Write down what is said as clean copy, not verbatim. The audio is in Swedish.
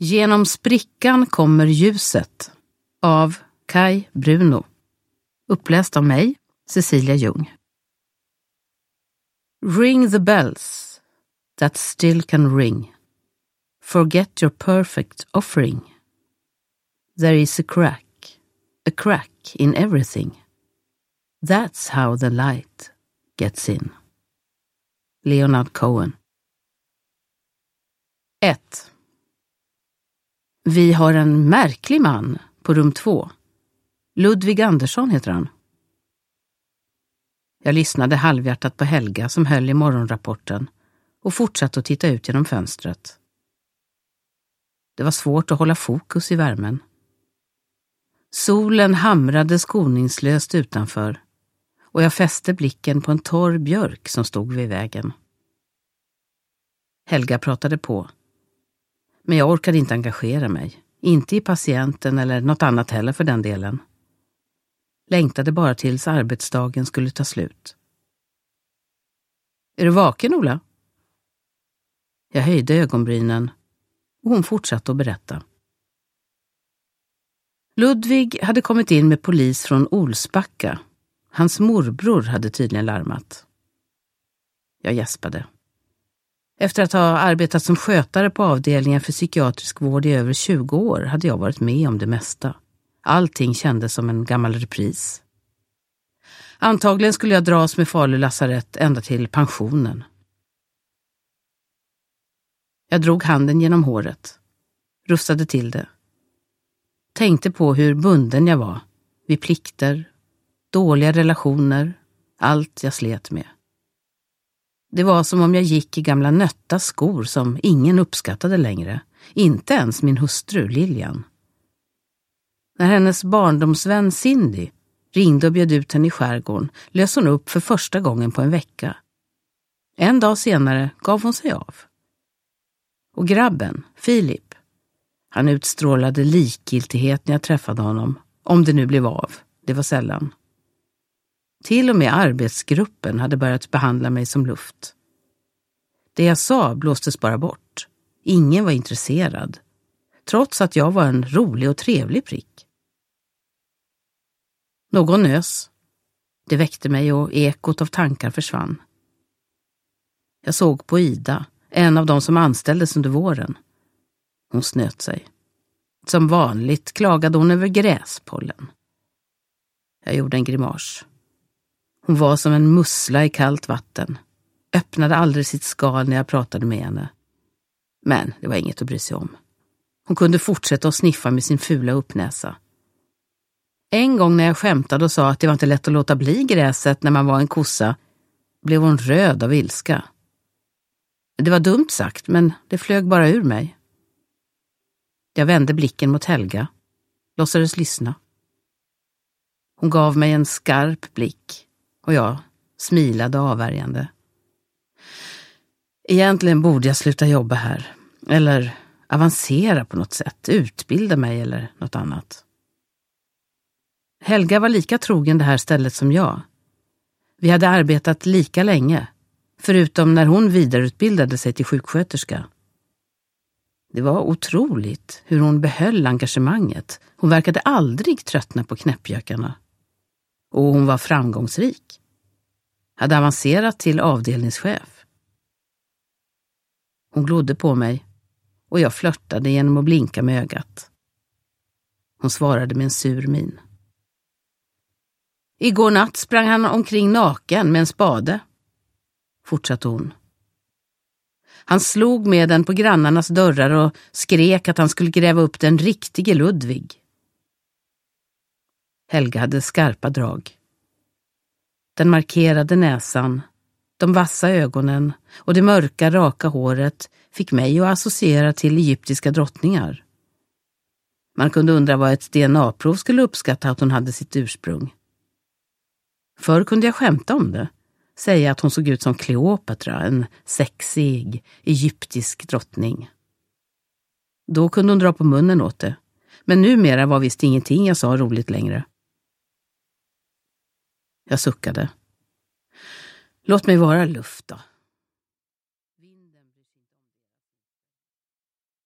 Genom sprickan kommer ljuset av Kai Bruno. Uppläst av mig, Cecilia Ljung. Ring the bells that still can ring. Forget your perfect offering. There is a crack in everything. That's how the light gets in. Leonard Cohen. 1. Vi har en märklig man på rum 2. Ludvig Andersson heter han. Jag lyssnade halvhjärtat på Helga som höll i morgonrapporten och fortsatte att titta ut genom fönstret. Det var svårt att hålla fokus i värmen. Solen hamrade skoningslöst utanför och jag fäste blicken på en torr björk som stod vid vägen. Helga pratade på. Men jag orkade inte engagera mig. Inte i patienten eller något annat heller för den delen. Längtade bara tills arbetsdagen skulle ta slut. Är du vaken, Ola? Jag höjde ögonbrynen och hon fortsatte att berätta. Ludvig hade kommit in med polis från Olsbacka. Hans morbror hade tydligen larmat. Jag gäspade. Efter att ha arbetat som skötare på avdelningen för psykiatrisk vård i över 20 år hade jag varit med om det mesta. Allting kändes som en gammal repris. Antagligen skulle jag dras med Falu lasarett ända till pensionen. Jag drog handen genom håret. Rufsade till det. Tänkte på hur bunden jag var. Vid plikter. Dåliga relationer. Allt jag slet med. Det var som om jag gick i gamla nötta skor som ingen uppskattade längre. Inte ens min hustru Lilian. När hennes barndomsvän Cindy ringde och bjöd ut henne i skärgården lös hon upp för första gången på en vecka. En dag senare gav hon sig av. Och grabben, Filip, han utstrålade likgiltighet när jag träffade honom. Om det nu blev av, det var sällan. Till och med arbetsgruppen hade börjat behandla mig som luft. Det jag sa blåstes bara bort. Ingen var intresserad. Trots att jag var en rolig och trevlig prick. Någon nös. Det väckte mig och ekot av tankar försvann. Jag såg på Ida, en av dem som anställdes under våren. Hon snöt sig. Som vanligt klagade hon över gräspollen. Jag gjorde en grimas. Hon var som en mussla i kallt vatten. Öppnade aldrig sitt skal när jag pratade med henne. Men det var inget att bry sig om. Hon kunde fortsätta att sniffa med sin fula uppnäsa. En gång när jag skämtade och sa att det var inte lätt att låta bli gräset när man var en kossa, blev hon röd av ilska. Det var dumt sagt, men det flög bara ur mig. Jag vände blicken mot Helga. Låtsades lyssna. Hon gav mig en skarp blick och jag smilade avvärjande. Egentligen borde jag sluta jobba här. Eller avancera på något sätt. Utbilda mig eller något annat. Helga var lika trogen det här stället som jag. Vi hade arbetat lika länge. Förutom när hon vidareutbildade sig till sjuksköterska. Det var otroligt hur hon behöll engagemanget. Hon verkade aldrig tröttna på knäppjökarna. Och hon var framgångsrik. Hade avancerat till avdelningschef. Hon glodde på mig och jag flörtade genom att blinka med ögat. Hon svarade med en sur min. Igår natt sprang han omkring naken med en spade, fortsatte hon. Han slog med den på grannarnas dörrar och skrek att han skulle gräva upp den riktige Ludvig. Helga hade skarpa drag. Den markerade näsan, de vassa ögonen och det mörka raka håret fick mig att associera till egyptiska drottningar. Man kunde undra vad ett DNA-prov skulle uppskatta att hon hade sitt ursprung. Förr kunde jag skämta om det. Säga att hon såg ut som Kleopatra, en sexig egyptisk drottning. Då kunde hon dra på munnen åt det. Men numera var visst ingenting jag sa roligt längre. Jag suckade. Låt mig vara luft då.